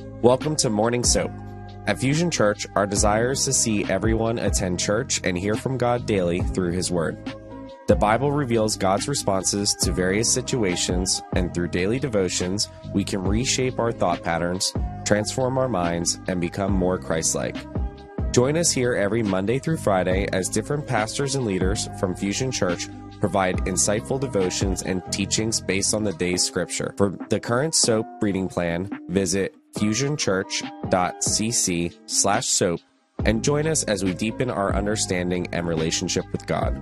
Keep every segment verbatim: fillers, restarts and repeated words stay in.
Welcome to Morning Soap. At Fusion Church, our desire is to see everyone attend church and hear from God daily through His Word. The Bible reveals God's responses to various situations, and through daily devotions, we can reshape our thought patterns, transform our minds, and become more Christ-like. Join us here every Monday through Friday as different pastors and leaders from Fusion Church provide insightful devotions and teachings based on the day's scripture. For the current soap reading plan, visit fusionchurch.cc slash soap and join us as we deepen our understanding and relationship with God.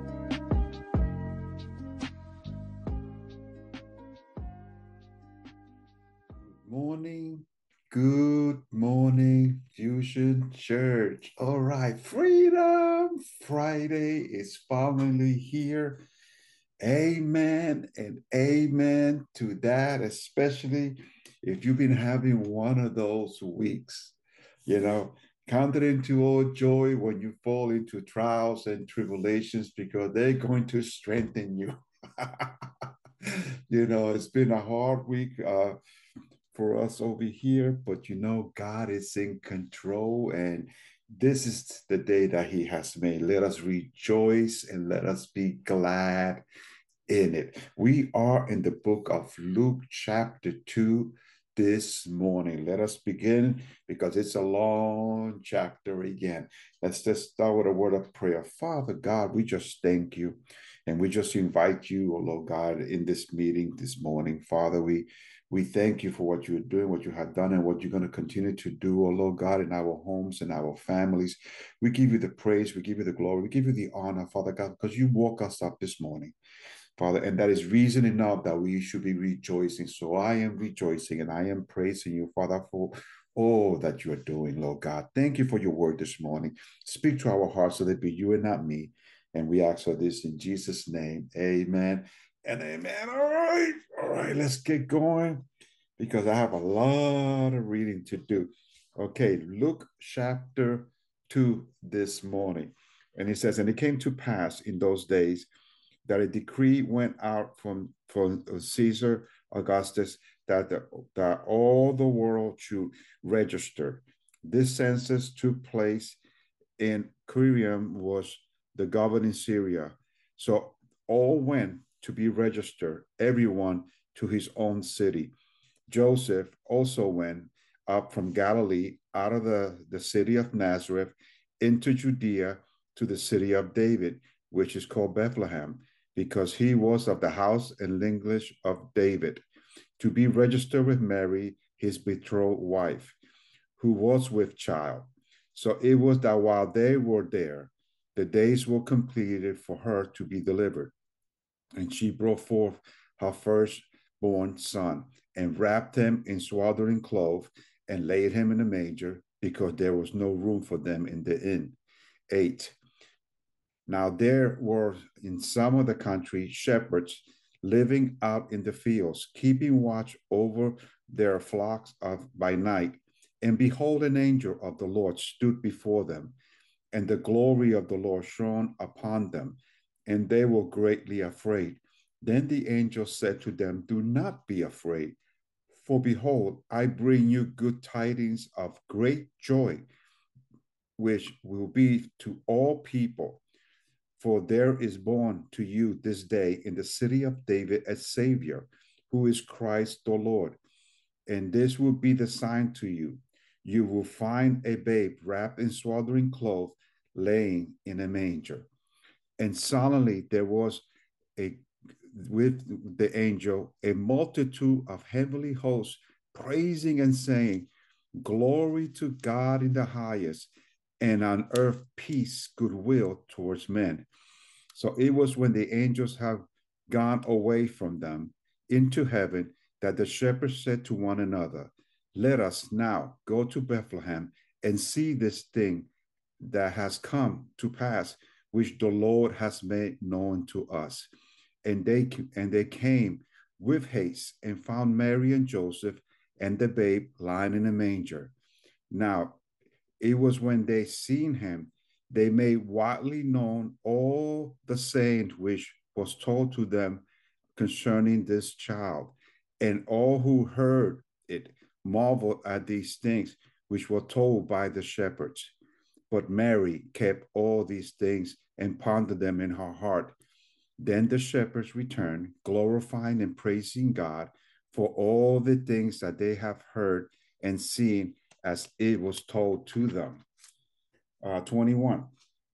Morning, good morning, Fusion Church. All right, Freedom Friday is finally here. Amen and amen to that, especially if you've been having one of those weeks. You know, count it into all joy when you fall into trials and tribulations because they're going to strengthen you. You know, it's been a hard week uh, for us over here, but you know, God is in control, and this is the day that He has made. Let us rejoice and let us be glad in it. We are in the book of Luke, chapter two, this morning. Let us begin because it's a long chapter again. Let's just start with a word of prayer. Father God, we just thank you and we just invite you, oh Lord God, in this meeting this morning. Father, we we thank you for what you're doing, what you have done, and what you're going to continue to do, oh Lord God, in our homes and our families. We give you the praise, we give you the glory, we give you the honor, Father God, because you woke us up this morning, Father, and that is reason enough that we should be rejoicing. So I am rejoicing and I am praising you, Father, for all that you are doing, Lord God. Thank you for your word this morning. Speak to our hearts so that it be you and not me. And we ask for this in Jesus' name. Amen and amen. All right. All right. Let's get going because I have a lot of reading to do. Okay. Luke chapter two this morning. And it says, and it came to pass in those days that a decree went out from, from Caesar Augustus that, the, that all the world should register. This census took place in Quirium, was the governing Syria. So all went to be registered, everyone to his own city. Joseph also went up from Galilee out of the, the city of Nazareth into Judea to the city of David, which is called Bethlehem, because he was of the house and lineage of David, to be registered with Mary, his betrothed wife, who was with child. So it was that while they were there, the days were completed for her to be delivered. And she brought forth her firstborn son, and wrapped him in swaddling clothes, and laid him in a manger, because there was no room for them in the inn. Eight. Now there were in some of the country shepherds living out in the fields, keeping watch over their flocks of by night. And behold, an angel of the Lord stood before them, and the glory of the Lord shone upon them, and they were greatly afraid. Then the angel said to them, do not be afraid, for behold, I bring you good tidings of great joy, which will be to all people. For there is born to you this day in the city of David a Savior, who is Christ the Lord. And this will be the sign to you. You will find a babe wrapped in swaddling clothes, laying in a manger. And suddenly there was a with the angel a multitude of heavenly hosts, praising and saying, glory to God in the highest, and on earth peace, goodwill towards men. So it was when the angels have gone away from them into heaven that the shepherds said to one another, let us now go to Bethlehem and see this thing that has come to pass, which the Lord has made known to us. And they, and they came with haste and found Mary and Joseph and the babe lying in a manger. Now, it was when they seen him, they made widely known all the saying which was told to them concerning this child. And all who heard it marveled at these things which were told by the shepherds. But Mary kept all these things and pondered them in her heart. Then the shepherds returned, glorifying and praising God for all the things that they have heard and seen as it was told to them. Uh, twenty-one.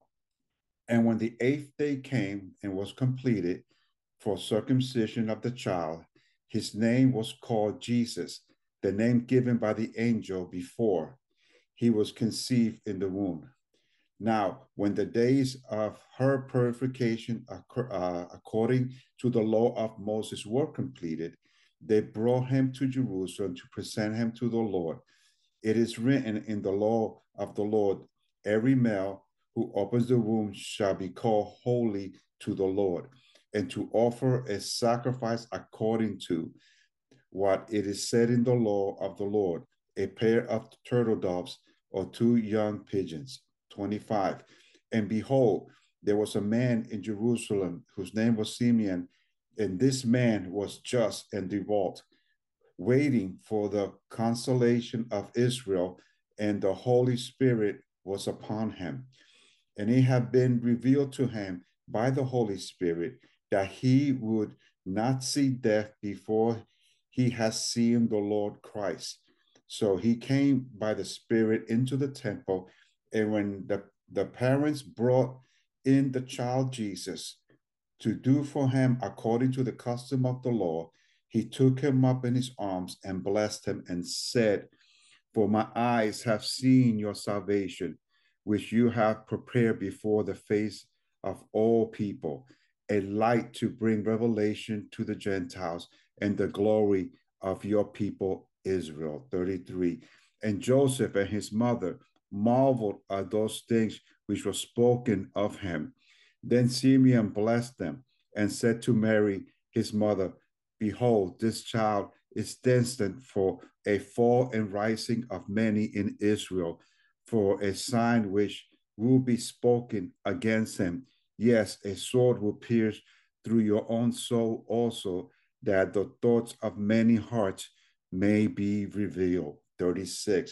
And when the eighth day came and was completed for circumcision of the child, his name was called Jesus, the name given by the angel before he was conceived in the womb. Now, when the days of her purification uh, according to the law of Moses were completed, they brought him to Jerusalem to present him to the Lord. It is written in the law of the Lord, every male who opens the womb shall be called holy to the Lord, and to offer a sacrifice according to what it is said in the law of the Lord, a pair of turtle doves or two young pigeons. twenty-five. And behold, there was a man in Jerusalem whose name was Simeon, and this man was just and devout, waiting for the consolation of Israel, and the Holy Spirit was upon him. And it had been revealed to him by the Holy Spirit that he would not see death before he has seen the Lord Christ. So he came by the Spirit into the temple, and when the, the parents brought in the child Jesus to do for him according to the custom of the law, he took him up in his arms and blessed him and said, for my eyes have seen your salvation, which you have prepared before the face of all people, a light to bring revelation to the Gentiles and the glory of your people Israel. thirty-three. And Joseph and his mother marveled at those things which were spoken of him. Then Simeon blessed them and said to Mary, his mother, behold, this child is destined for a fall and rising of many in Israel, for a sign which will be spoken against him. Yes, a sword will pierce through your own soul also, that the thoughts of many hearts may be revealed. thirty-six.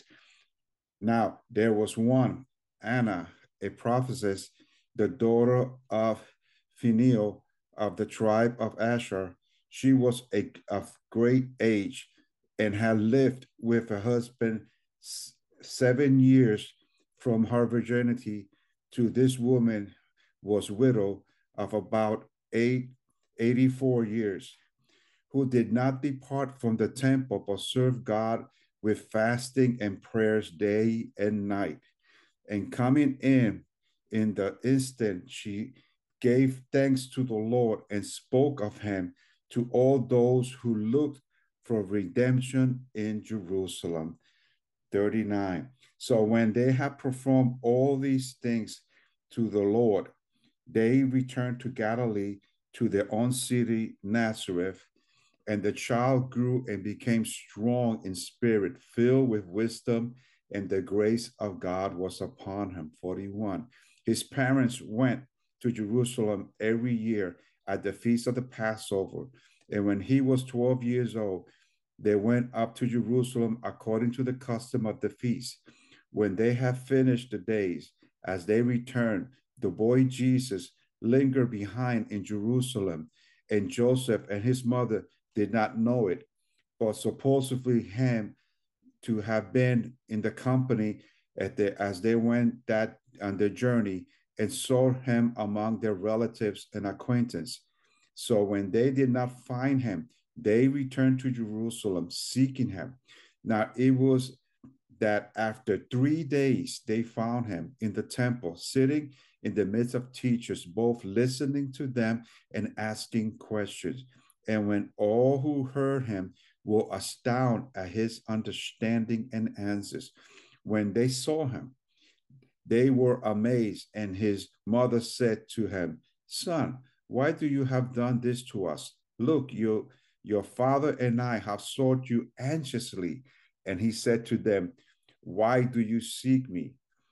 Now there was one, Anna, a prophetess, the daughter of Phinehas of the tribe of Asher. She was a, of great age and had lived with her husband seven years from her virginity to this woman was widow of about eight, eighty-four years, who did not depart from the temple, but served God with fasting and prayers day and night. And coming in, in the instant, she gave thanks to the Lord and spoke of him to all those who looked for redemption in Jerusalem. thirty-nine. So when they had performed all these things to the Lord, they returned to Galilee, to their own city, Nazareth. And the child grew and became strong in spirit, filled with wisdom, and the grace of God was upon him. forty-one. His parents went to Jerusalem every year at the feast of the Passover. And when he was twelve years old, they went up to Jerusalem according to the custom of the feast. When they had finished the days, as they returned, the boy Jesus lingered behind in Jerusalem, and Joseph and his mother did not know it, but supposedly him to have been in the company at the, as they went that on their journey, and saw him among their relatives and acquaintance. So when they did not find him, they returned to Jerusalem seeking him. Now it was that after three days they found him in the temple, sitting in the midst of teachers, both listening to them and asking questions. And when all who heard him were astounded at his understanding and answers, when they saw him, they were amazed. And his mother said to him, Son, why do you have done this to us? Look, you, your father and I have sought you anxiously. And he said to them, Why do you seek me?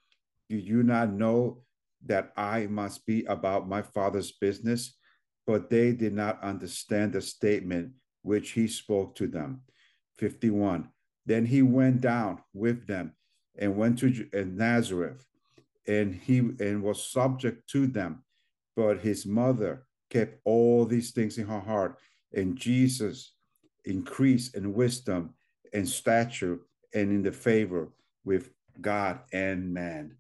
Do you not know that I must be about my father's business? But they did not understand the statement which he spoke to them. fifty-one. Then he went down with them and went to Nazareth, and he and was subject to them. But his mother kept all these things in her heart, and Jesus increased in wisdom and stature and in the favor with God and man.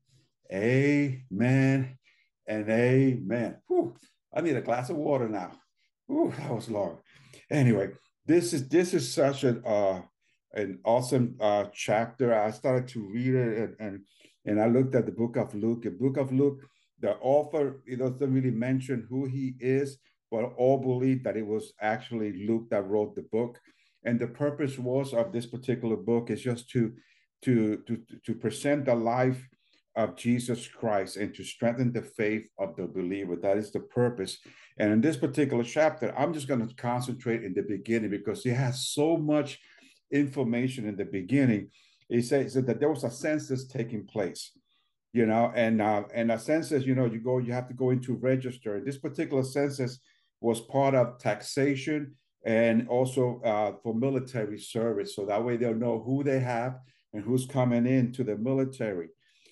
Amen and amen. Whew, I need a glass of water now. Whew, that was long. Anyway, this is this is such an uh, an awesome uh, chapter. I started to read it, and, and and I looked at the book of Luke. The book of Luke, the author, it doesn't really mention who he is, but all believe that it was actually Luke that wrote the book. And the purpose was of this particular book is just to to to to present the life of Jesus Christ and to strengthen the faith of the believer. That is the purpose. And in this particular chapter, I'm just going to concentrate in the beginning because it has so much information in the beginning. It says that there was a census taking place, you know, and uh, and a census, you know, you go, you have to go into register. This particular census was part of taxation and also uh, for military service. So that way they'll know who they have and who's coming into the military.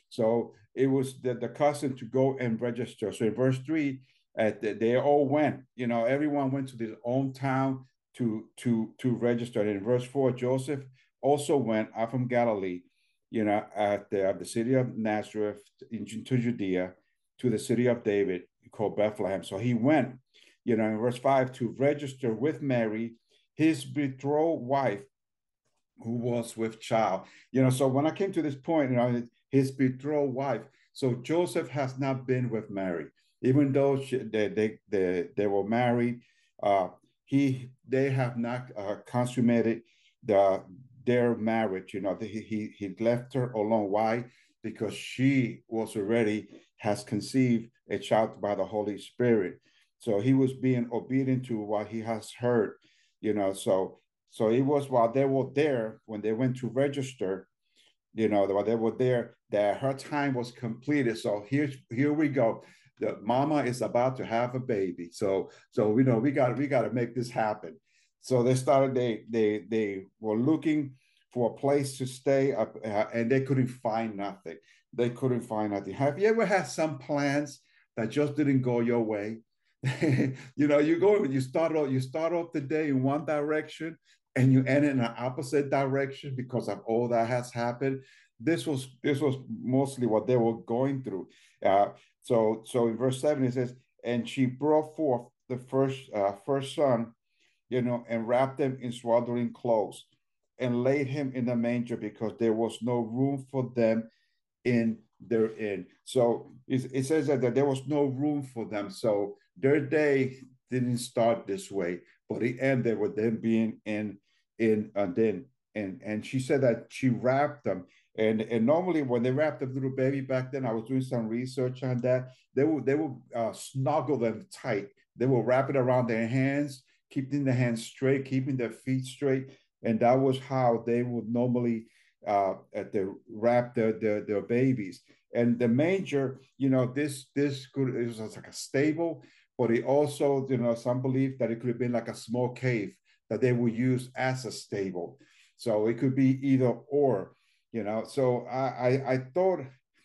So it was the, the custom to go and register. So in verse three, uh, they all went, you know, everyone went to their own town to to to register. And in verse four, Joseph also went out from Galilee, you know, at the, at the city of Nazareth into Judea to the city of David called Bethlehem. So he went, you know, in verse five, to register with Mary, his betrothed wife, who was with child. You know, so when I came to this point, you know, his betrothed wife. So Joseph has not been with Mary, even though she, they, they, they, they were married. Uh, he they have not uh, consummated the their marriage. You know, he he he left her alone. Why? Because she was already has conceived a child by the Holy Spirit. So he was being obedient to what he has heard. You know, so so it was while they were there when they went to register. You know, while they were there, that her time was completed. So here here we go. The mama is about to have a baby. So so we know we got we got to make this happen. So they started. They they they were looking for a place to stay up, uh, and they couldn't find nothing. They couldn't find nothing. Have you ever had some plans that just didn't go your way? You know, you go you start off you start off the day in one direction and you end in an opposite direction because of all that has happened. This was this was mostly what they were going through. Uh, so so in verse seven it says, and she brought forth the first uh, first son, you know, and wrapped him in swaddling clothes and laid him in the manger because there was no room for them in their inn. So it, it says that, that there was no room for them. So their day didn't start this way, but it ended with them being in in uh, then. And and she said that she wrapped them. And and normally when they wrapped a little baby back then, I was doing some research on that. They would they would uh, snuggle them tight. They will wrap it around their hands, keeping the hands straight, keeping their feet straight, and that was how they would normally uh, at the wrap their, their their babies. And the manger, you know, this this could it was like a stable, but it also, you know, some believe that it could have been like a small cave that they would use as a stable. So it could be either or, you know. So I I, I thought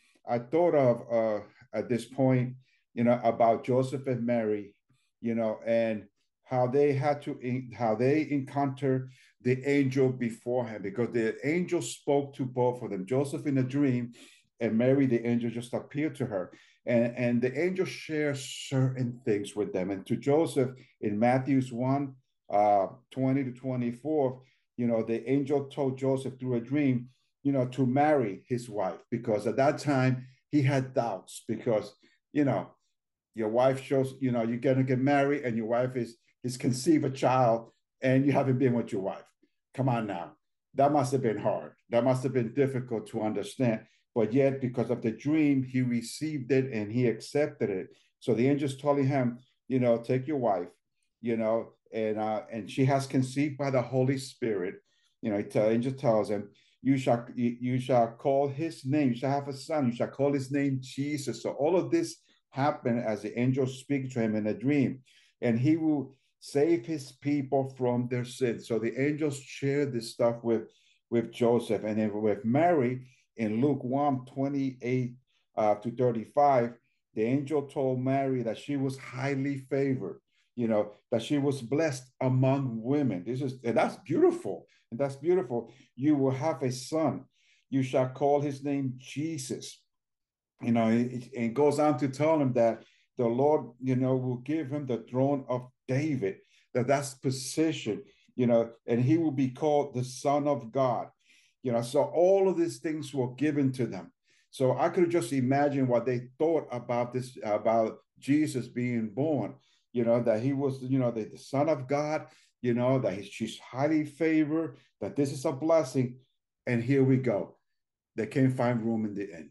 I thought of uh, at this point, you know, about Joseph and Mary, you know, and how they had to how they encounter the angel beforehand, because the angel spoke to both of them, Joseph in a dream, and Mary, the angel just appeared to her, and and the angel shares certain things with them. And to Joseph in Matthew's one, uh, twenty to twenty-four, you know, the angel told Joseph through a dream, you know, to marry his wife, because at that time he had doubts, because, you know, your wife shows, you know, you're gonna get married and your wife is is conceive a child and you haven't been with your wife. Come on now. That must have been hard. That must have been difficult to understand. But yet, because of the dream, he received it and he accepted it. So the angel's telling him, you know, take your wife, you know, and uh, and she has conceived by the Holy Spirit. You know, the angel tells him, you shall you shall call his name. You shall have a son. You shall call his name Jesus. So all of this happened as the angel speaks to him in a dream, and he will save his people from their sins. So the angels share this stuff with with Joseph. And then with Mary, in Luke one, twenty-eight uh, to thirty-five, the angel told Mary that she was highly favored, you know, that she was blessed among women. This is, and that's beautiful. And that's beautiful. You will have a son. You shall call his name Jesus. You know, it, it goes on to tell him that the Lord, you know, will give him the throne of David, that that's position, you know, and he will be called the Son of God. You know, so all of these things were given to them. So I could just imagine what they thought about this, about Jesus being born, you know, that he was, you know, the, the Son of God, you know, that he's, she's highly favored, that this is a blessing. And here we go. They can't find room in the inn.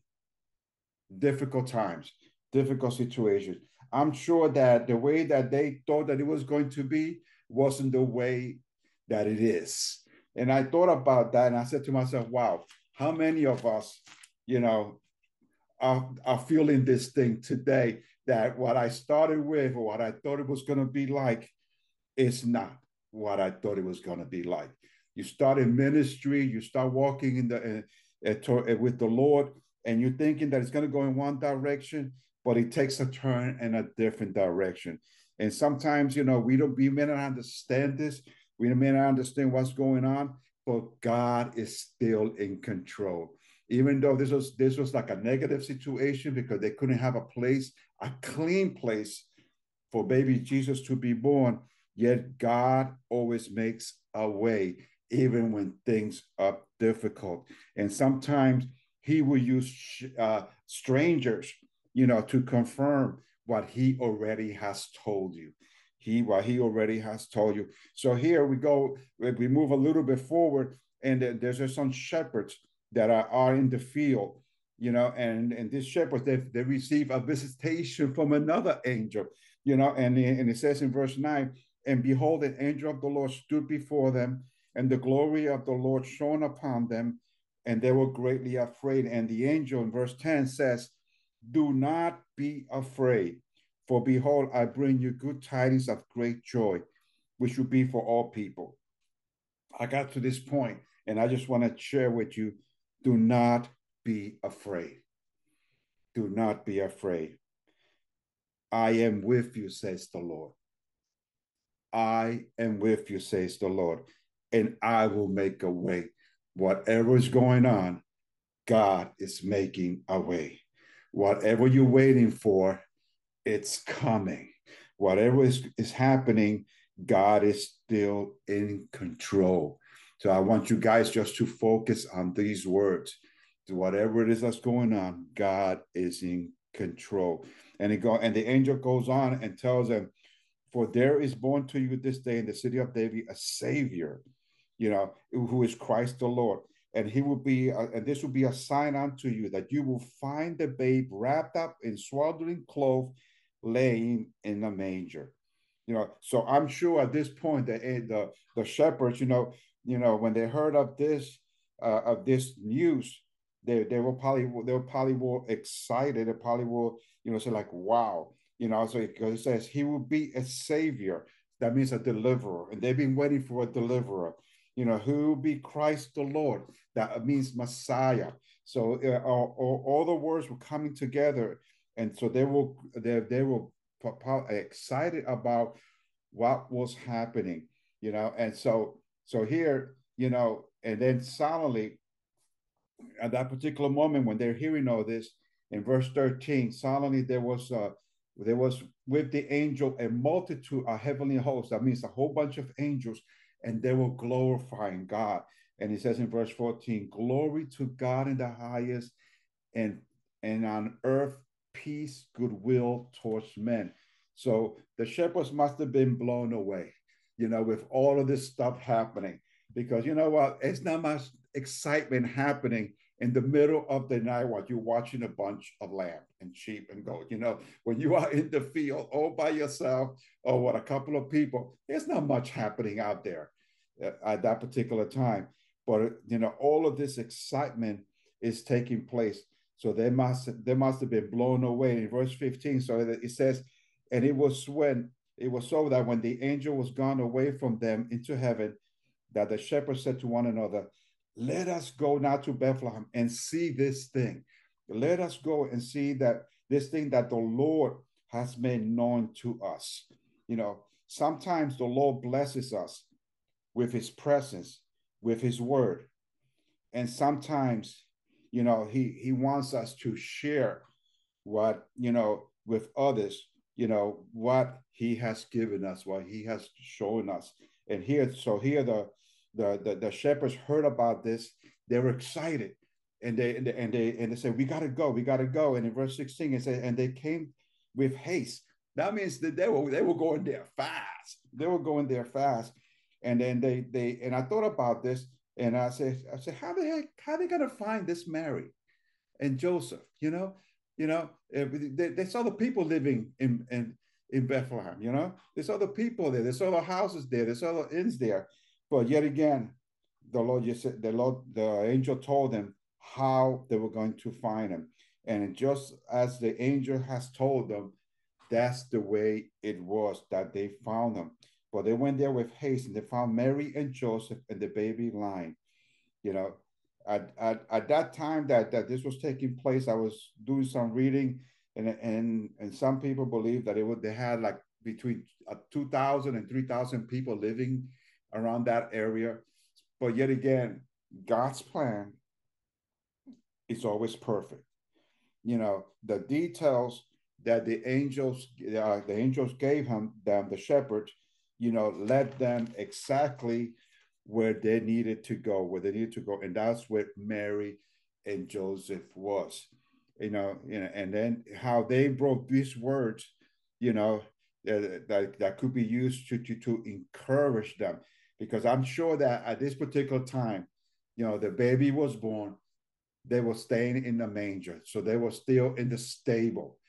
Difficult times, difficult situations. I'm sure that the way that they thought that it was going to be wasn't the way that it is. And I thought about that and I said to myself, wow, how many of us, you know, are, are feeling this thing today, that what I started with or what I thought it was going to be like is not what I thought it was going to be like. You start in ministry, you start walking in the uh, uh, with the Lord, and you're thinking that it's going to go in one direction, but it takes a turn in a different direction. And sometimes, you know, we don't, we may not understand this, we may not understand what's going on, but God is still in control. Even though this was this was like a negative situation because they couldn't have a place, a clean place for baby Jesus to be born, yet God always makes a way, even when things are difficult. And sometimes he will use uh, strangers, you know, to confirm what he already has told you. He what he already has told you. So here we go. We move a little bit forward, and there's just some shepherds that are, are in the field, you know, and and these shepherds they they receive a visitation from another angel, you know, and and it says in verse nine, and behold, an angel of the Lord stood before them, and the glory of the Lord shone upon them, and they were greatly afraid. And the angel in verse ten says, do not be afraid, for behold, I bring you good tidings of great joy, which will be for all people. I got to this point, and I just want to share with you, do not be afraid. Do not be afraid. I am with you, says the Lord. I am with you, says the Lord, and I will make a way. Whatever is going on, God is making a way. Whatever you're waiting for, it's coming. Whatever is, is happening, God is still in control. So I want you guys just to focus on these words. Whatever it is that's going on, God is in control. And it go, and the angel goes on and tells them, for there is born to you this day in the city of David a Savior, you know, who is Christ the Lord. And he will be, uh, and this will be a sign unto you, that you will find the babe wrapped up in swaddling clothes, laying in a manger. You know, so I'm sure at this point the the, the shepherds, you know, you know, when they heard of this uh, of this news, they they were probably they were probably more excited. They probably were, you know, say like, wow, you know, so because it says he will be a savior. That means a deliverer, and they've been waiting for a deliverer. You know, who will be Christ the Lord? That means Messiah. So uh, all, all, all the words were coming together, and so they were they they were excited about what was happening. You know, and so so here, you know, and then solemnly at that particular moment when they're hearing all this, in verse thirteen, solemnly there was uh there was with the angel a multitude, a heavenly host. That means a whole bunch of angels, and they were glorifying God. And he says in verse fourteen, glory to God in the highest, and and on earth peace, goodwill towards men. So the shepherds must have been blown away, you know, with all of this stuff happening. Because you know what? It's not much excitement happening in the middle of the night while you're watching a bunch of lamb and sheep and goat. You know, when you are in the field all by yourself or with a couple of people, there's not much happening out there at that particular time. But you know, all of this excitement is taking place. So they must they must have been blown away. In verse fifteen, so it says, and it was when it was so that when the angel was gone away from them into heaven, that the shepherds said to one another, let us go now to Bethlehem and see this thing. Let us go and see that this thing that the Lord has made known to us. You know, sometimes the Lord blesses us with his presence, with his word. And sometimes, you know, he, he wants us to share what, you know, with others, you know, what he has given us, what he has shown us. And here, so here the the the, the shepherds heard about this, they were excited. And they and they and they, and they said, we gotta go, we gotta go. And in verse sixteen, it said, and they came with haste. That means that they were they were going there fast. They were going there fast. And then they they and I thought about this, and I said, I said, how the heck, how are they gonna find this Mary and Joseph? You know, you know, they, they saw the people living in, in in Bethlehem. You know, they saw the people there. They saw the houses there. They saw the inns there. But yet again, the Lord just said, the Lord, the angel told them how they were going to find him, and just as the angel has told them, that's the way it was that they found him. But they went there with haste, and they found Mary and Joseph and the baby lying. You know, at, at, at that time that, that this was taking place, I was doing some reading, and and and some people believe that it would they had like between uh, two thousand and three thousand people living around that area. But yet again, God's plan is always perfect. You know, the details that the angels uh, the angels gave him, them the shepherds, you know, led them exactly where they needed to go, where they needed to go, and that's where Mary and Joseph was. You know, you know, and then how they brought these words, you know, that that, that could be used to, to to encourage them, because I'm sure that at this particular time, you know, the baby was born, they were staying in the manger, so they were still in the stable,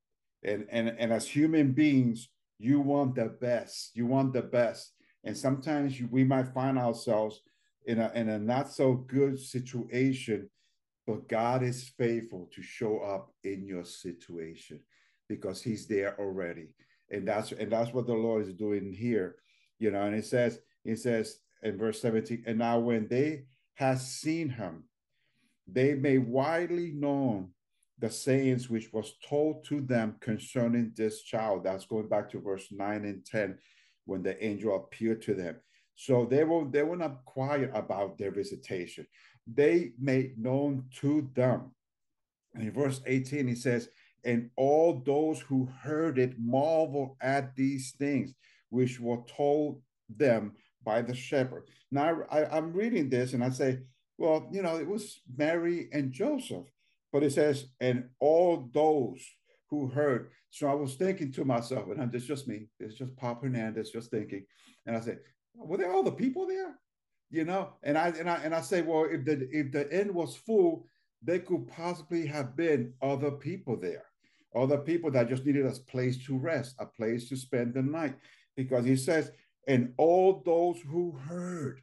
and and and as human beings, you want the best, you want the best, and sometimes you, we might find ourselves in a in a not so good situation, but God is faithful to show up in your situation because He's there already, and that's and that's what the Lord is doing here, you know. And it says it says in verse seventeen, and now when they had seen him, they made widely known the sayings which was told to them concerning this child. That's going back to verse nine and ten, when the angel appeared to them. So they were they were not quiet about their visitation. They made known to them. And in verse eighteen, he says, and all those who heard it marveled at these things which were told them by the shepherd. Now I, I'm reading this and I say, well, you know, it was Mary and Joseph, but it says, and all those who heard. So I was thinking to myself, and it's just me, it's just Pop Hernandez just thinking, and I said, were there all the people there? You know, and I and I and I say, well, if the if the inn was full, there could possibly have been other people there, other people that just needed a place to rest, a place to spend the night, because he says, and all those who heard,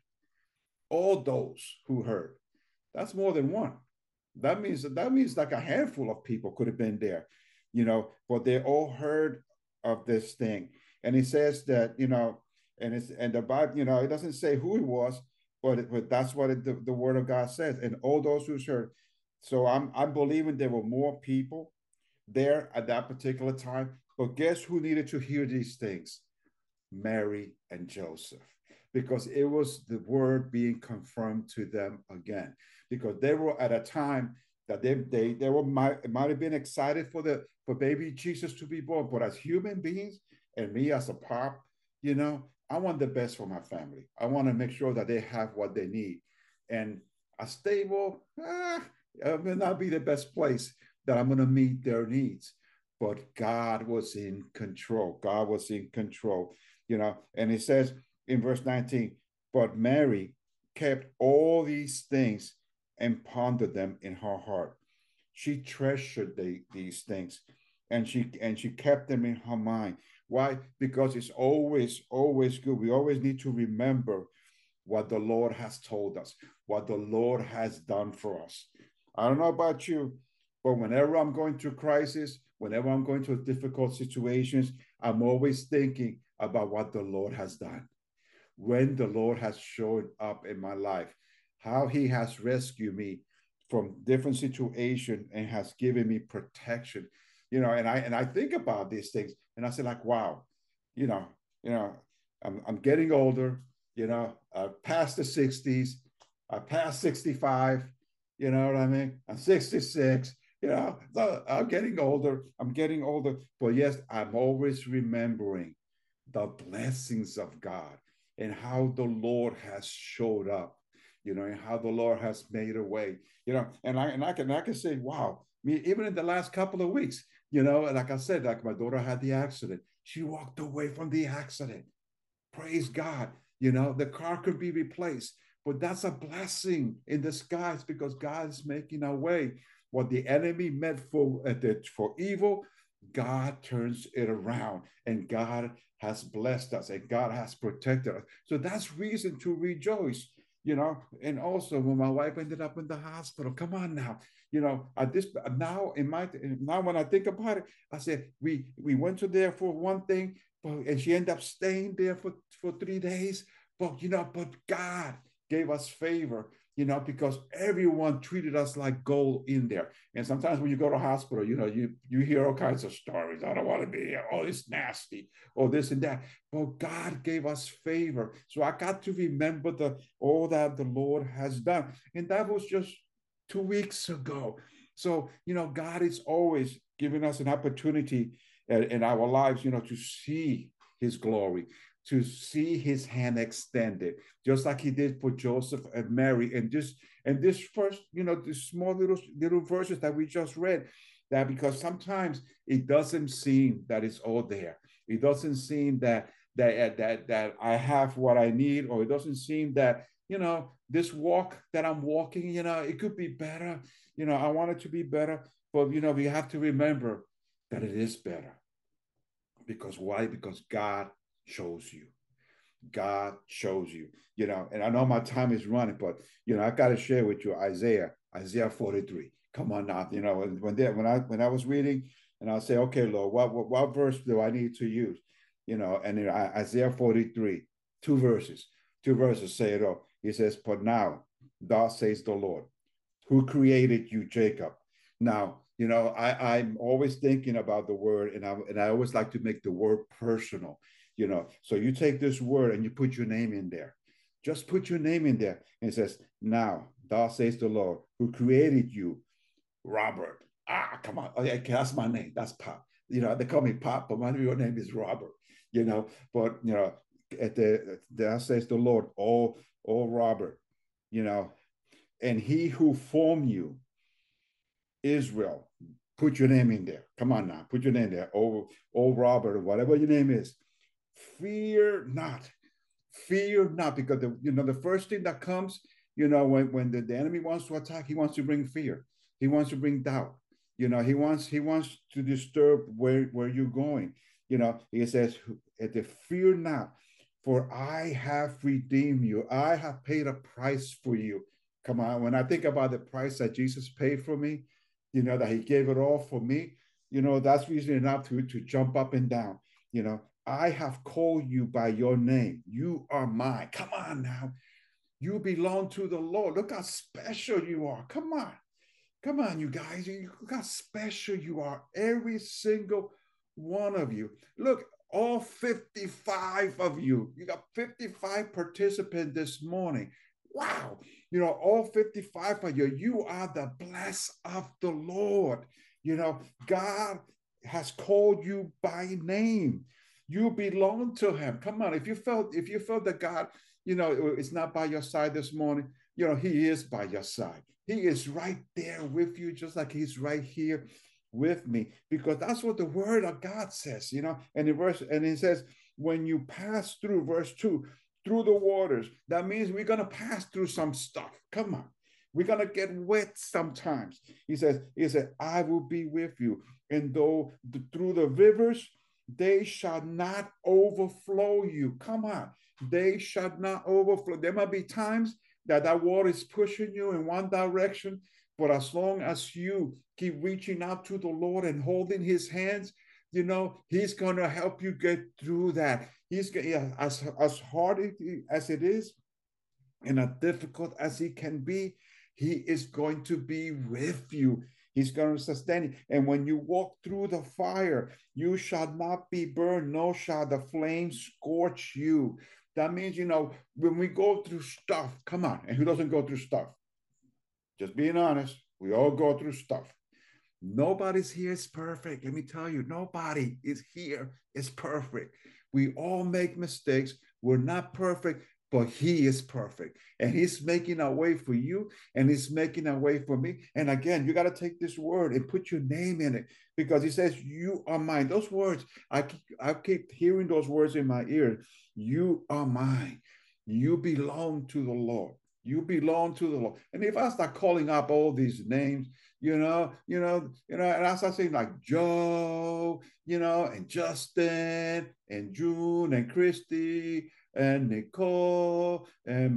all those who heard. That's more than one. That means that means like a handful of people could have been there, you know, but they all heard of this thing. And he says that, you know, and it's and the Bible, you know, it doesn't say who it was, but, it, but that's what it, the, the word of God says. And all those who heard. So I'm I'm believing there were more people there at that particular time. But guess who needed to hear these things? Mary and Joseph, because it was the word being confirmed to them again, because they were at a time that they they they were might, might have been excited for the for baby Jesus to be born, but as human beings, and me as a pop, you know, I want the best for my family. I want to make sure that they have what they need, and a stable ah, it may not be the best place that I'm going to meet their needs, but God was in control. God was in control, you know. And it says in verse nineteen, but Mary kept all these things and pondered them in her heart. She treasured the, these things, and she and she kept them in her mind. Why? Because it's always, always good. We always need to remember what the Lord has told us, what the Lord has done for us. I don't know about you, but whenever I'm going through crisis, whenever I'm going through difficult situations, I'm always thinking about what the Lord has done, when the Lord has shown up in my life, how he has rescued me from different situations and has given me protection. You know, and I and I think about these things and I say, like, wow, you know, you know, I'm I'm getting older, you know, uh, past the sixties, I passed sixty-five, you know what I mean? I'm sixty-six, you know, so I'm getting older, I'm getting older, but yes, I'm always remembering the blessings of God and how the Lord has showed up, you know, and how the Lord has made a way, you know, and I and I can I can say, wow, me even in the last couple of weeks, you know, like I said, like my daughter had the accident. She walked away from the accident. Praise God. You know, the car could be replaced, but that's a blessing in disguise because God is making a way. What the enemy meant for uh, for evil, God turns it around, and God has blessed us, and God has protected us. So that's reason to rejoice. You know, and also when my wife ended up in the hospital, come on now, you know, at this now in my now when I think about it, I said we we went to there for one thing, but and she ended up staying there for, for three days. But you know, but God gave us favor, you know, because everyone treated us like gold in there. And sometimes when you go to hospital, you know, you you hear all kinds of stories. I don't want to be here. Oh, it's nasty. Or this and that. But God gave us favor. So I got to remember the all that the Lord has done. And that was just two weeks ago. So, you know, God is always giving us an opportunity in our lives, you know, to see his glory, to see his hand extended, just like he did for Joseph and Mary. And this, and this first, you know, the small little little verses that we just read, that because sometimes it doesn't seem that it's all there. It doesn't seem that that that that I have what I need, or it doesn't seem that, you know, this walk that I'm walking, you know, it could be better. You know, I want it to be better, but you know, we have to remember that it is better. Because why? Because God chose you. God chose you. You know, and I know my time is running, but you know, I got to share with you Isaiah, Isaiah forty-three. Come on now, you know, when they, when I when I was reading, and I'll say, okay, Lord, what, what what verse do I need to use? You know, and in Isaiah forty-three, two verses, two verses say it all. He says, "But now, thus says the Lord, who created you, Jacob." Now, you know, I, I'm always thinking about the word, and I and I always like to make the word personal. You know, so you take this word and you put your name in there. Just put your name in there, and it says, "Now, thus says the Lord, who created you, Robert." Ah, come on, oh, yeah, that's my name. That's Pop. You know, they call me Pop, but my real name is Robert. You know, but you know, at the thus says the Lord, oh, oh, Robert. You know, and he who formed you, Israel, put your name in there. Come on now, put your name there. Oh, oh, Robert, or whatever your name is. Fear not, fear not, because the you know the first thing that comes, you know, when when the, the enemy wants to attack, he wants to bring fear. He wants to bring doubt. You know, he wants he wants to disturb where where you're going. You know, he says, "At the fear not, for I have redeemed you. I have paid a price for you." Come on, when I think about the price that Jesus paid for me, you know, that he gave it all for me, you know, that's reason enough to, to jump up and down. You know, I have called you by your name. You are mine. Come on now. You belong to the Lord. Look how special you are. Come on. Come on, you guys. Look how special you are. Every single one of you. Look, all fifty-five of you. You got fifty-five participants this morning. Wow. You know, all fifty-five of you, you are the blessed of the Lord. You know, God has called you by name. You belong to him. Come on. If you felt, if you felt that God, you know, it's not by your side this morning, you know, he is by your side. He is right there with you, just like he's right here with me, because that's what the word of God says, you know, and in verse, and it says, when you pass through, verse two, through the waters, that means we're going to pass through some stuff. Come on. We're going to get wet sometimes. He says, he said, I will be with you. And though the, through the rivers, they shall not overflow you. Come on. They shall not overflow. There might be times that that water is pushing you in one direction, but as long as you keep reaching out to the Lord and holding his hands, you know, he's going to help you get through that. He's yeah, as, as hard as it is, and as difficult as it can be, he is going to be with you. He's going to sustain you. And when you walk through the fire, you shall not be burned, nor shall the flames scorch you. That means, you know, when we go through stuff, come on, and who doesn't go through stuff? Just being honest, we all go through stuff. Nobody's here is perfect. Let me tell you, nobody is here is perfect. We all make mistakes. We're not perfect, but he is perfect. And he's making a way for you, and he's making a way for me. And again, you got to take this word and put your name in it, because he says, you are mine. Those words, I keep, I keep hearing those words in my ear. You are mine. You belong to the Lord. You belong to the Lord. And if I start calling up all these names, you know, you know, you know, and I start saying like Joe, you know, and Justin and June and Christy and Nicole and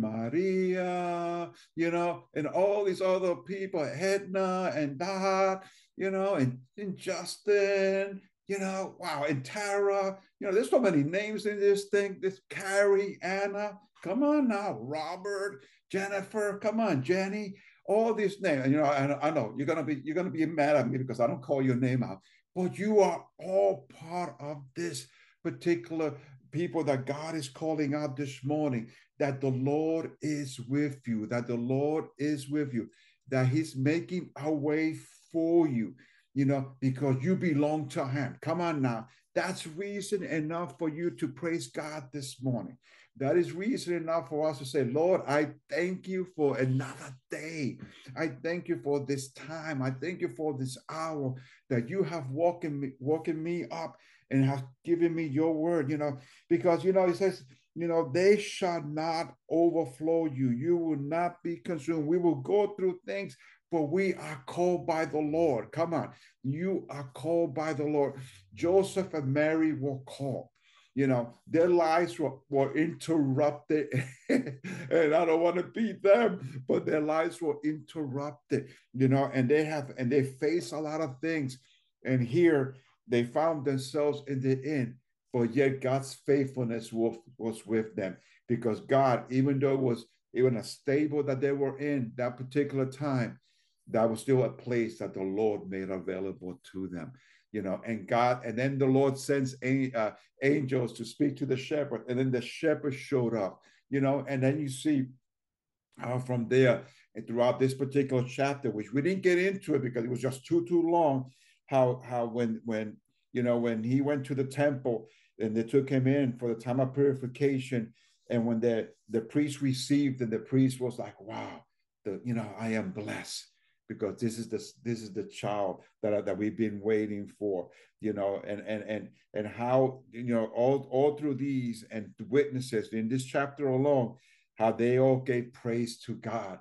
Maria, you know, and all these other people, Edna and Dot, you know, and, and Justin, you know, wow, and Tara, you know, there's so many names in this thing. This Carrie, Anna, come on now, Robert, Jennifer, come on, Jenny, all these names. And you know, I, I know you're gonna be you're gonna be mad at me because I don't call your name out, but you are all part of this particular people that God is calling out this morning. That the Lord is with you. That the Lord is with you. That He's making a way for you. You know, because you belong to Him. Come on now. That's reason enough for you to praise God this morning. That is reason enough for us to say, Lord, I thank you for another day. I thank you for this time. I thank you for this hour that you have walking me, walking me up and have given me your word, you know, because, you know, it says, you know, they shall not overflow you. You will not be consumed. We will go through things, but we are called by the Lord. Come on. You are called by the Lord. Joseph and Mary were called. You know, their lives were, were interrupted. And I don't want to be them, but their lives were interrupted, you know, and they have, and they face a lot of things. And here they found themselves in the inn, but yet God's faithfulness was, was with them, because God, even though it was even a stable that they were in that particular time, that was still a place that the Lord made available to them. You know, and God, and then the Lord sends uh, angels to speak to the shepherd, and then the shepherd showed up, you know, and then you see how from there and throughout this particular chapter, which we didn't get into it because it was just too, too long, how, how when, when, you know, when he went to the temple and they took him in for the time of purification, and when the, the priest received, and the priest was like, wow, the, you know, I am blessed, because this is the this is the child that that we've been waiting for, you know, and and and and how, you know, all all through these and witnesses in this chapter alone, how they all gave praise to God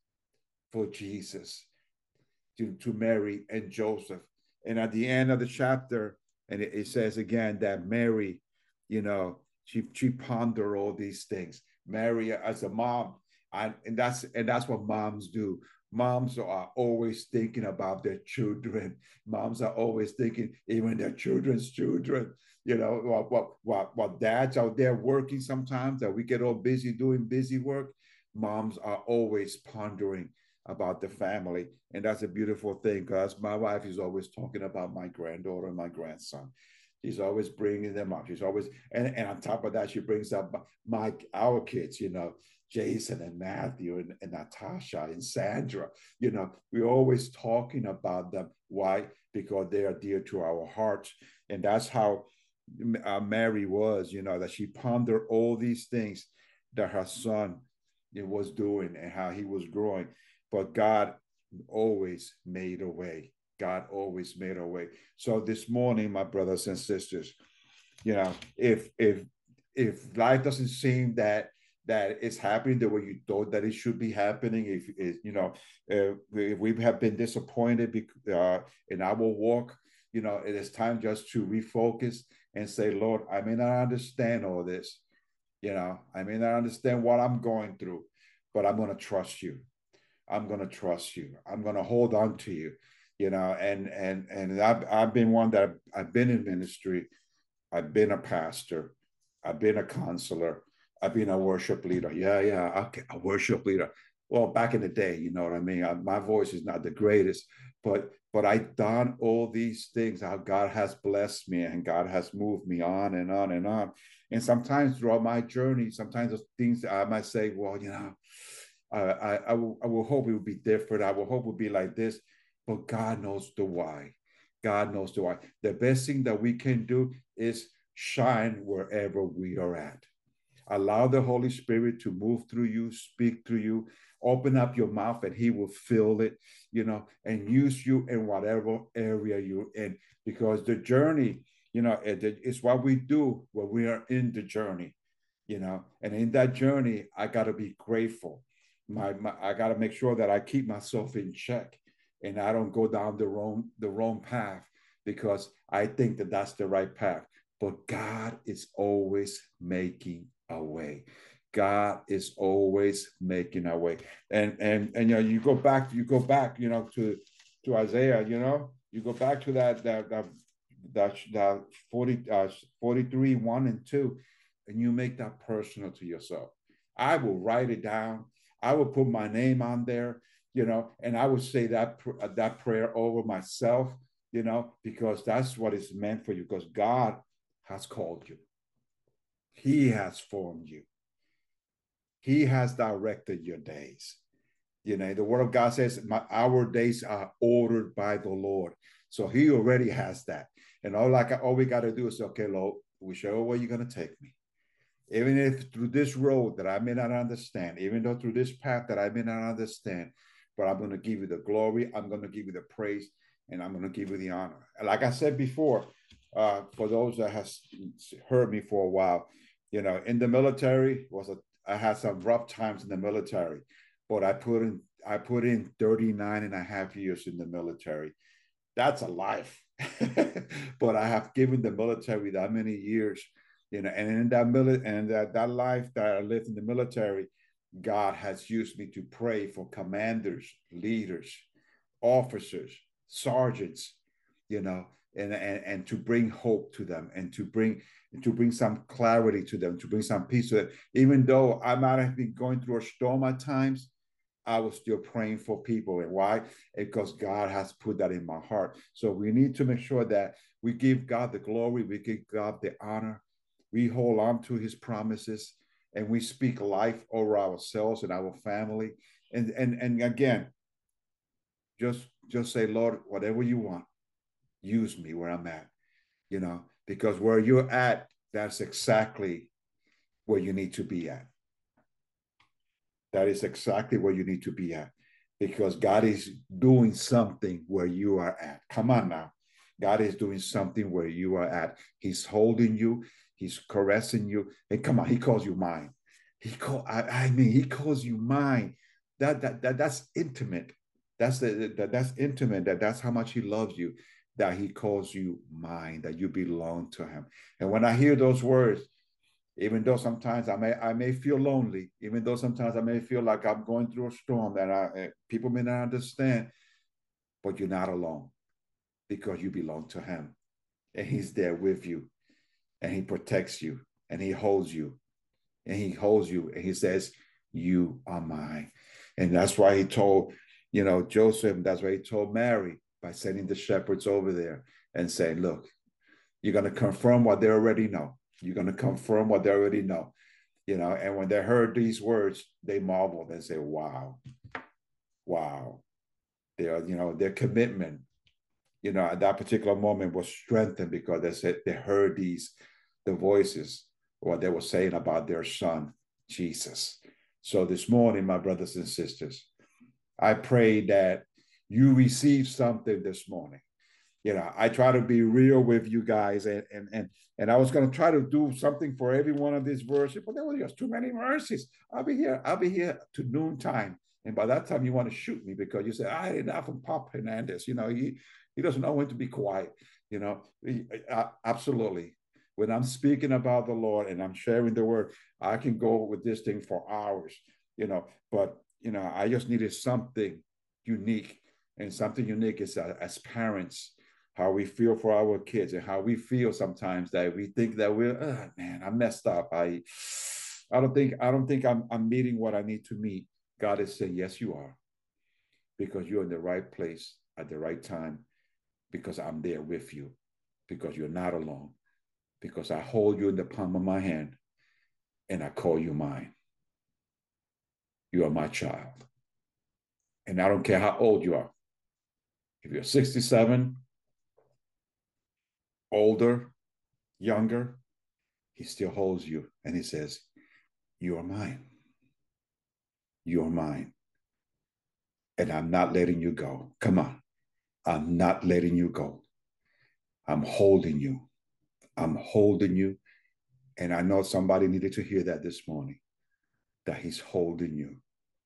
for Jesus, to, to Mary and Joseph. And at the end of the chapter, and it, it says again that Mary, you know, she she pondered all these things. Mary as a mom, and, and that's and that's what moms do. Moms are always thinking about their children. Moms are always thinking, even their children's children. You know, what what what, what dads out there working sometimes, that we get all busy doing busy work. Moms are always pondering about the family, and that's a beautiful thing, because my wife is always talking about my granddaughter and my grandson. She's always bringing them up. She's always, and, and on top of that, she brings up my our kids, you know, Jason and Matthew and, and Natasha and Sandra. You know, we're always talking about them. Why? Because they are dear to our hearts. And that's how uh, Mary was, you know, that she pondered all these things that her son was doing and how he was growing. But God always made a way. God always made a way. So this morning, my brothers and sisters, you know, if if if life doesn't seem that that it's happening the way you thought that it should be happening, if it, you know, uh, if we have been disappointed uh, in our walk, you know, it is time just to refocus and say, Lord, I may not understand all this, you know, I may not understand what I'm going through, but I'm going to trust you. I'm going to trust you. I'm going to hold on to you, you know, and and and I've I've been one that I've, I've been in ministry. I've been a pastor. I've been a counselor. I've been a worship leader. Yeah, yeah, okay, a worship leader. Well, back in the day, you know what I mean? I, my voice is not the greatest, but but I've done all these things. How God has blessed me and God has moved me on and on and on. And sometimes throughout my journey, sometimes those things I might say, well, you know, I, I, I, will, I will hope it will be different. I will hope it will be like this. But God knows the why. God knows the why. The best thing that we can do is shine wherever we are at. Allow the Holy Spirit to move through you, speak through you, open up your mouth and he will fill it, you know, and use you in whatever area you're in. Because the journey, you know, it's what we do when we are in the journey, you know, and in that journey, I got to be grateful. My, my I got to make sure that I keep myself in check and I don't go down the wrong, the wrong path because I think that that's the right path. But God is always making a way. God is always making a way. And and and you know, you go back, you go back, you know, to to Isaiah, you know, you go back to that that that that, that forty, uh, forty-three, one and two, and you make that personal to yourself. I will write it down. I will put my name on there, you know, and I would say that that prayer over myself, you know, because that's what is meant for you, because God has called you. He has formed you. He has directed your days. You know, the word of God says, My, our days are ordered by the Lord. So he already has that. And all like all we got to do is, okay, Lord, we show where you're going to take me. Even if through this road that I may not understand, even though through this path that I may not understand, but I'm going to give you the glory, I'm going to give you the praise, and I'm going to give you the honor. And like I said before, uh, for those that has heard me for a while, you know, in the military was a I had some rough times in the military, but I put in I put in thirty-nine and a half years in the military. That's a life. But I have given the military that many years, you know, and in that military and that, that life that I lived in the military, God has used me to pray for commanders, leaders, officers, sergeants, you know, and, and, and to bring hope to them and to bring to bring some clarity to them, to bring some peace to them. Even though I might have been going through a storm at times, I was still praying for people. And why? Because God has put that in my heart. So we need to make sure that we give God the glory, we give God the honor, we hold on to his promises, and we speak life over ourselves and our family. And and and again, just just say, Lord, whatever you want, use me where I'm at, you know, because where you're at, that's exactly where you need to be at. That is exactly where you need to be at, because God is doing something where you are at. Come on now. God is doing something where you are at. He's holding you. He's caressing you. And come on, he calls you mine. He call, I, I mean, he calls you mine. That, that, that, that's intimate. That's the, that, that's intimate. That that's how much he loves you, that he calls you mine, that you belong to him. And when I hear those words, even though sometimes I may I may feel lonely, even though sometimes I may feel like I'm going through a storm that I, people may not understand, but you're not alone, because you belong to him, and he's there with you, and he protects you, and he holds you, and he holds you, and he says, you are mine. And that's why he told, you know, Joseph, that's why he told Mary, by sending the shepherds over there and saying, look, you're going to confirm what they already know. You're going to confirm what they already know, you know. And when they heard these words, they marveled and said, wow, wow. Their, you know, their commitment, you know, at that particular moment was strengthened, because they said they heard these, the voices, what they were saying about their son, Jesus. So this morning, my brothers and sisters, I pray that you receive something this morning. You know, I try to be real with you guys, and and and and I was going to try to do something for every one of these verses, but there were just too many verses. I'll be here, I'll be here to noontime, and by that time you want to shoot me, because you say, I didn't have from Pop Hernandez. You know, he he doesn't know when to be quiet. You know, he, uh, absolutely. When I'm speaking about the Lord and I'm sharing the word, I can go with this thing for hours. You know, but you know, I just needed something unique, and something unique is uh, as parents, how we feel for our kids, and how we feel sometimes that we think that we're, oh, man, I messed up. I, I don't think I don't think I'm I'm meeting what I need to meet. God is saying, yes, you are, because you're in the right place at the right time, because I'm there with you, because you're not alone, because I hold you in the palm of my hand and I call you mine. You are my child. And I don't care how old you are. If you're sixty-seven, older, younger, he still holds you and he says, you are mine. You are mine. And I'm not letting you go. Come on. I'm not letting you go. I'm holding you. I'm holding you. And I know somebody needed to hear that this morning, that he's holding you.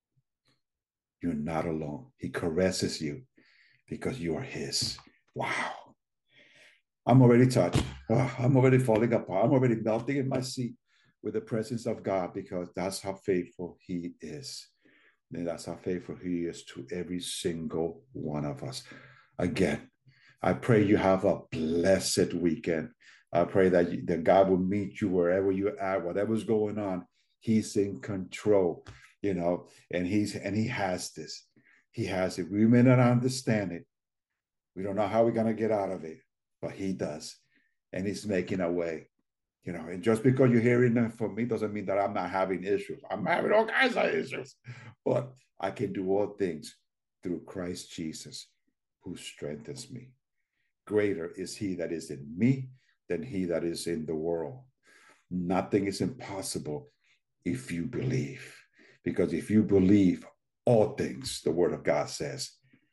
You're not alone. He caresses you because you are his. Wow. I'm already touched. Oh, I'm already falling apart. I'm already melting in my seat with the presence of God, because that's how faithful he is. And that's how faithful he is to every single one of us. Again, I pray you have a blessed weekend. I pray that, you, that God will meet you wherever you're at, whatever's going on. He's in control, you know, and he's and he has this. He has it. We may not understand it. We don't know how we're going to get out of it, but he does. And he's making a way, you know. And just because you're hearing it from me doesn't mean that I'm not having issues. I'm having all kinds of issues, but I can do all things through Christ Jesus, who strengthens me. Greater is he that is in me than he that is in the world. Nothing is impossible if you believe. Because if you believe, all things, the word of God says,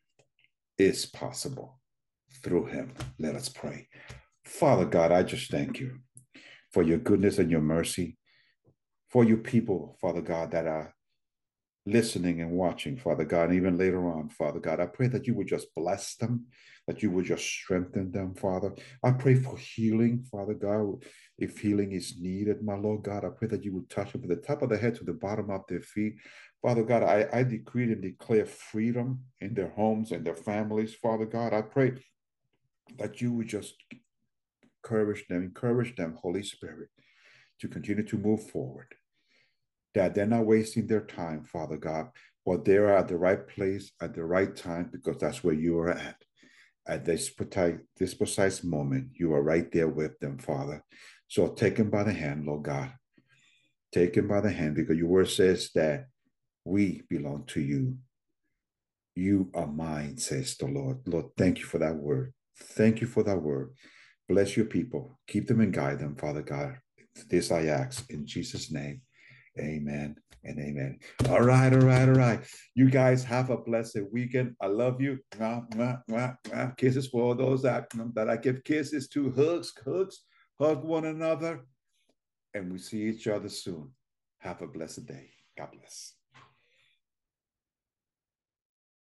is possible through him. Let us pray. Father God, I just thank you for your goodness and your mercy, for your people, Father God, that are listening and watching, Father God, and even later on, Father God. I pray that you would just bless them, that you would just strengthen them, Father. I pray for healing, Father God. If healing is needed, my Lord God, I pray that you would touch them from the top of the head to the bottom of their feet. Father God, I, I decree and declare freedom in their homes and their families, Father God. I pray that you would just encourage them, encourage them, Holy Spirit, to continue to move forward, that they're not wasting their time, Father God, but they're at the right place at the right time, because that's where you are at. At this precise, this precise moment, you are right there with them, Father. So take them by the hand, Lord God. Take them by the hand, because your word says that we belong to you. You are mine, says the Lord. Lord, thank you for that word. Thank you for that word. Bless your people. Keep them and guide them, Father God. This I ask in Jesus' name. Amen and amen. All right, all right, all right. You guys have a blessed weekend. I love you. Mwah, mwah, mwah, mwah. Kisses for all those that, that I give kisses to. Hugs, hugs. Hug one another. And we see each other soon. Have a blessed day. God bless.